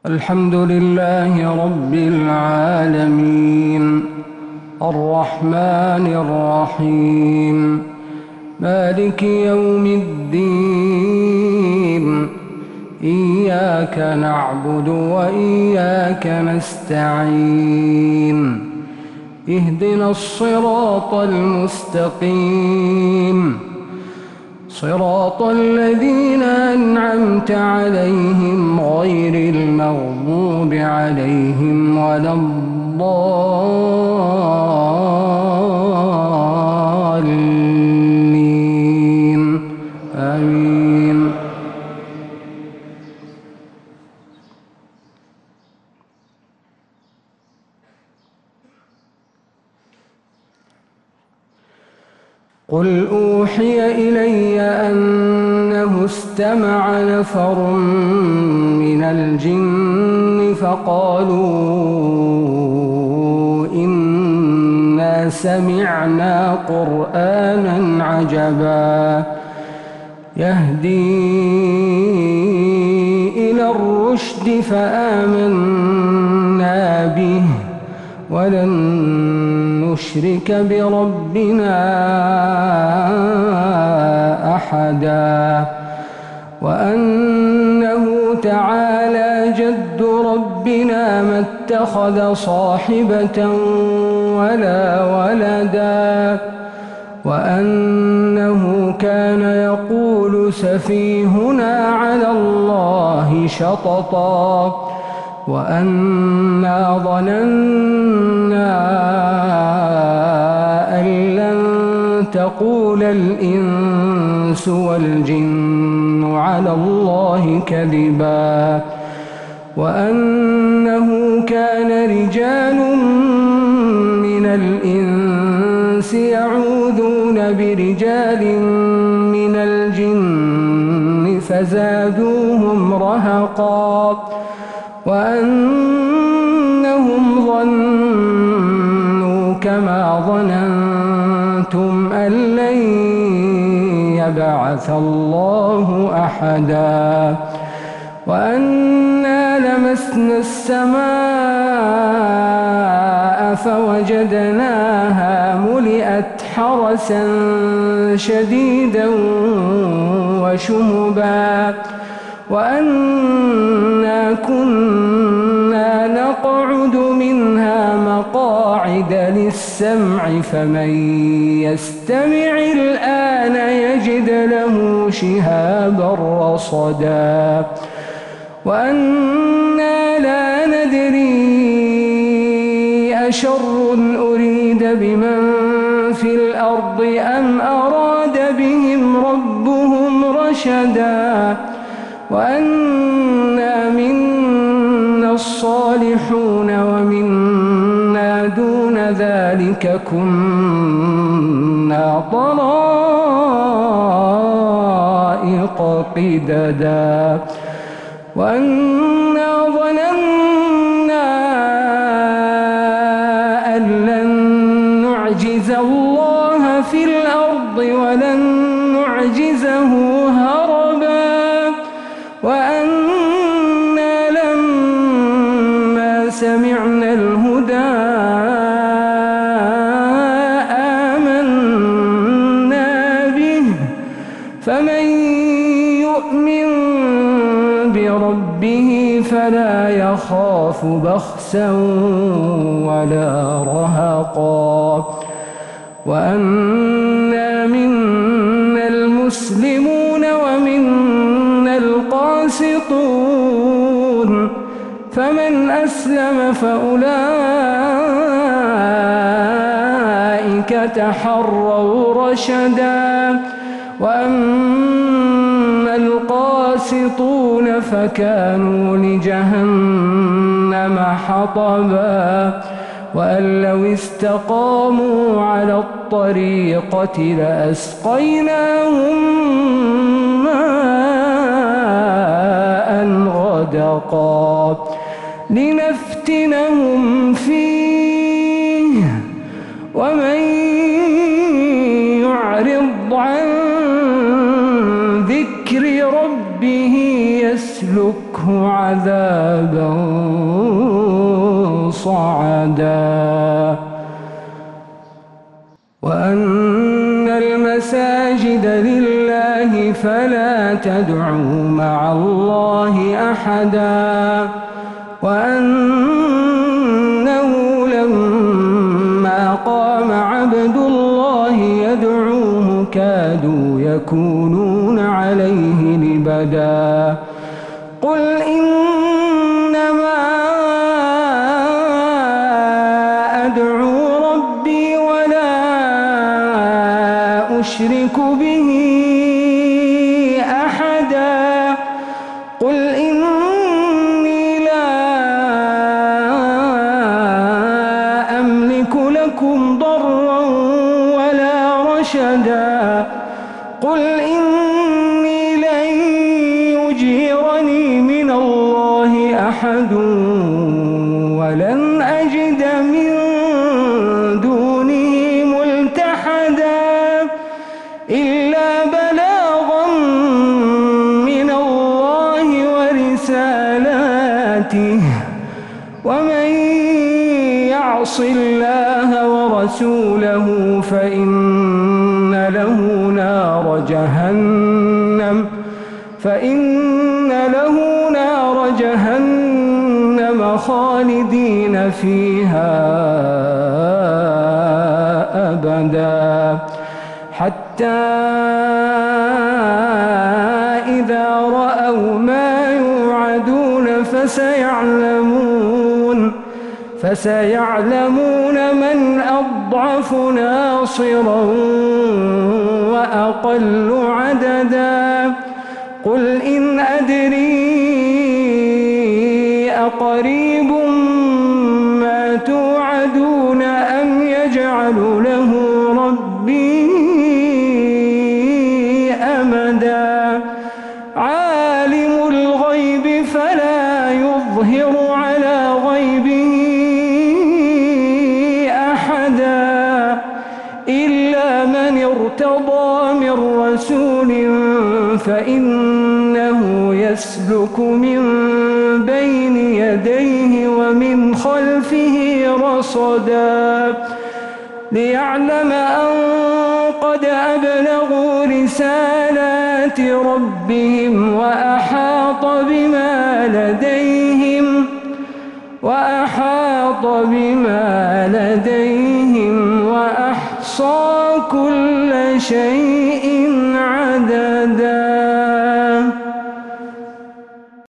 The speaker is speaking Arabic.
الحمد لله رب العالمين الرحمن الرحيم مالك يوم الدين إياك نعبد وإياك نستعين اهدنا الصراط المستقيم صراط الذين أنعمت عليهم غير المغضوب عليهم ولا الضالين آمين. قل أوحي إلي أنه استمع نفر من الجن فقالوا إنا سمعنا قرآنا عجبا يهدي إلى الرشد فآمنا به ولن نشرك بربنا أحدا وأنه تعالى جد ربنا ما اتخذ صاحبة ولا ولدا وأنه كان يقول سفيهنا على الله شططا وأنا ظننا أن لن تقول الإنس والجن على الله كذبا وأنه كان رجال من الإنس يعوذون برجال من الجن فزادوهم رهقا وأنهم ظنوا كما ظننتم أن لن يبعث الله أحدا وأنا لمسنا السماء فوجدناها ملئت حرسا شديدا وشهبا وأنا كنا نقعد منها مقاعد للسمع فمن يستمع الآن يجد له شهابا رصدا وأنا لا ندري أشر أريد بمن في الأرض أم أراد بهم ربهم رشدا وأنا منا الصالحون ومنا دون ذلك كنا طرائق قددا وأنا ظننا أن لن نعجز الله في الأرض ولن نعجزه هربا وأنا لما سمعنا الهدى آمنا به فمن يؤمن بربه فلا يخاف بخسا ولا رهقا وأنا منا المسلمون ومنا القاسطون فمن أسلم فأولئك تحروا رشدا وأما القاسطون فكانوا لجهنم حطبا وأن لو استقاموا على الطريقة لأسقيناهم ماء غدقا لنفتنهم فيه ومن يعرض عن ذكر ربه يسلكه فاسلكه عذابا صعدا وأن المساجد لله فلا تدعوا مع الله أحدا وأنه لما قام عبد الله يدعوه كادوا يكونون عليه لبدا قل إنما أدعو ربي ولا أشرك به أحدا قل إني لا أملك لكم ضرا ولا رشدا قل إني لن يجيرني من الله أحد ولن أجد من دونه ملتحدا إلا بلاغا من الله ورسالاته ومن يعص الله ورسوله فإن له نار جهنم خالدين فيها أبدا حتى إذا رأوا ما يوعدون فسيعلمون من أضعف ناصرا وأقل عددا قل إن أدري أقريب ما توعدون أم يجعل له ربي أمدا عالم الغيب فلا يظهر على غيبه أحدا إلا من ارتضى من رسول فإنه يسلك من بين يديه ومن خلفه رصدا ليعلم أن قد أبلغوا رسالات ربهم وأحاط بما لديهم وأحصى كل شيء